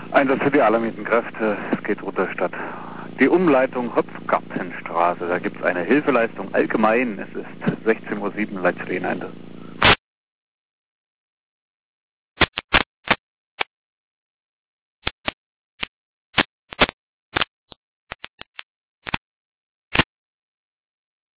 Einsatz für die alarmierten Kräfte, es geht Rutterstadt. Die Umleitung Hopfgartenstraße, da gibt es eine Hilfeleistung allgemein. Es ist 16:07 Uhr, Leitstelle Eintritt.